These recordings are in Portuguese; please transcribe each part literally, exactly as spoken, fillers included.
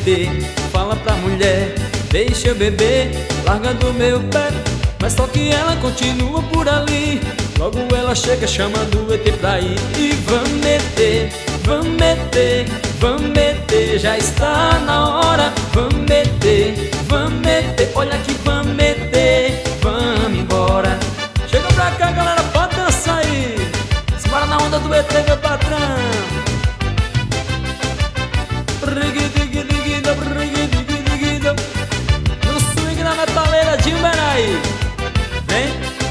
T fala pra mulher: deixa eu beber, larga do meu pé. Mas só que ela continua por ali. Logo ela chega chamando o E T pra ir. E vamos meter, vamos meter, vamos meter, já está na hora. Vamos meter, vamos meter, olha que vamos meter, vamos embora. Chega pra cá, galera, pode dançar aí. Simbora na onda do E T, meu patrão. No swing da metaleira de Uberai. Vem.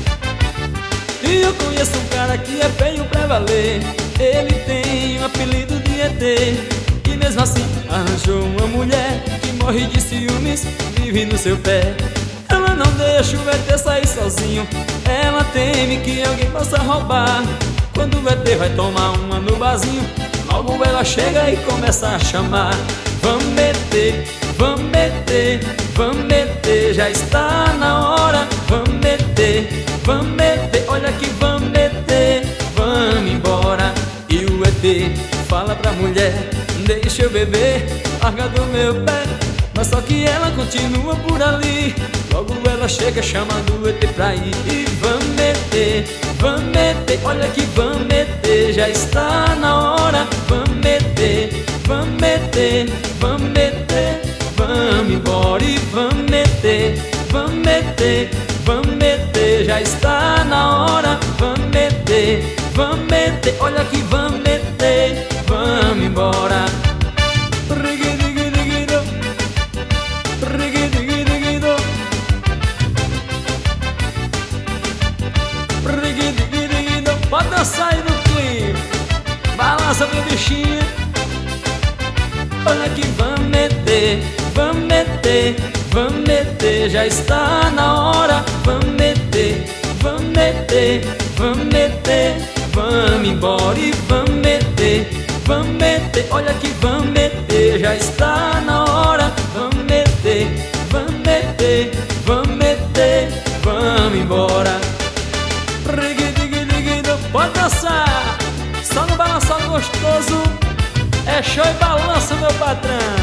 E eu conheço um cara que é feio pra valer. Ele tem um apelido de E T. E mesmo assim arranjou uma mulher que morre de ciúmes, vive no seu pé. Ela não deixa o E T sair sozinho. Ela teme que alguém possa roubar. Quando o E T vai tomar uma no barzinho, logo ela chega e começa a chamar: vamos meter, vamos meter, vamos meter, já está na hora. Vamos meter, vamos meter, olha que vamos meter, vamos embora. E o E T fala pra mulher: deixa eu beber, larga do meu pé. Mas só que ela continua por ali. Logo ela chega chamando o E T pra ir. E vamos meter, vamos meter, olha que vamos meter, já está na hora. Vamos meter, vamos meter, vamos meter, vamos embora. E vamos meter, vamos meter, vamos meter, já está na hora. Vamos meter, vamos meter, olha que vamos meter, vamos embora. Pode dançar aí no clipe, balança meu bichinho. Olha que vamos meter, vamos meter, vamos meter, já está na hora. Vamos meter, vamos meter, vamos meter, vamos embora. E vamos meter, vamos meter, olha que vamos meter, já está na hora. Vamos meter, vamos meter, vamos meter, vamos embora. Pode dançar, só no balançado gostoso. É show e balança, meu patrão.